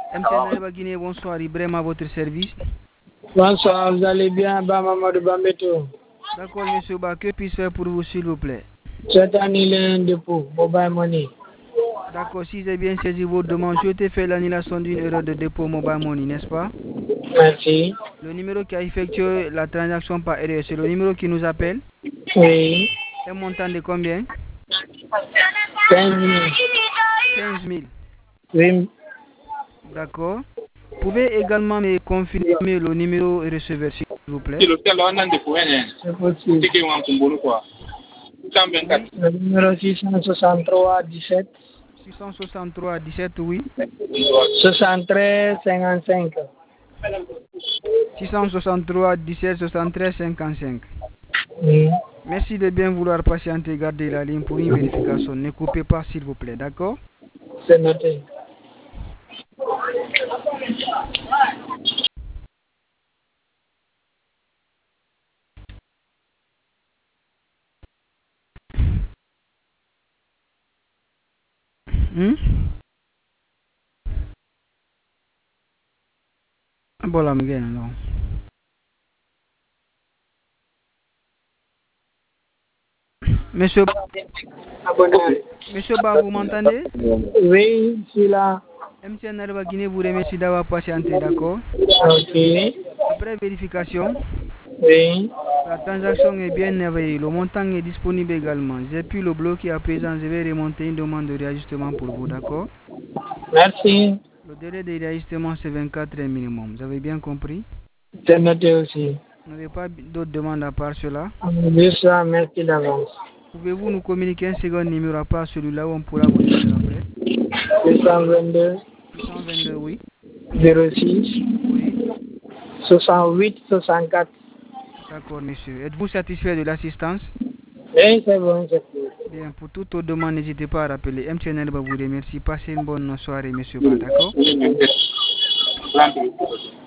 MTN Alba Guinée, bonsoir, Ibrahim à votre service. Bonsoir, vous allez bien, Mamadou Bambeto. D'accord, monsieur Ba, que puis-je faire pour vous, s'il vous plaît? Cette année, il est un dépôt, Mobile Money. D'accord, si j'ai bien saisi votre demande, je t'ai fait l'annulation d'une erreur de dépôt Mobile Money, n'est-ce pas? Merci. Le numéro qui a effectué la transaction par erreur, c'est le numéro qui nous appelle? Oui. Un montant de combien? 15 000. 15 000. Oui. D'accord. Vous pouvez également me confirmer le numéro receveur, s'il vous plaît? C'est possible. Oui. Le numéro 663 17. 663 17, oui. 73 55. 663 17 73 55. Oui. Merci de bien vouloir patienter et garder la ligne pour une vérification. Ne coupez pas, s'il vous plaît, d'accord? C'est noté. Voilà, non. Monsieur Ba, vous m'entendez? Oui, je suis là. MTN Alba Guinée vous remercie d'avoir patienté, d'accord? Ok. Après vérification, Oui. la transaction est bien éveillée. Le montant est disponible également. J'ai pu le bloquer à présent. Je vais remonter une demande de réajustement pour vous, d'accord? Merci. Le délai de réajustement, c'est 24 heures minimum. Vous avez bien compris? C'est noté aussi. Vous n'avez pas d'autres demandes à part cela? Juste ça, merci d'avance. Pouvez-vous nous communiquer un second numéro à part celui-là où on pourra vous joindre après? 622 622, oui. 06 Oui. 68 64. D'accord, monsieur. Êtes-vous satisfait de l'assistance? Oui, c'est bon, c'est bon. Bien, pour toute autre demande, n'hésitez pas à rappeler. MTN vous remercie. Passez une bonne soirée, monsieur Ba, d'accord?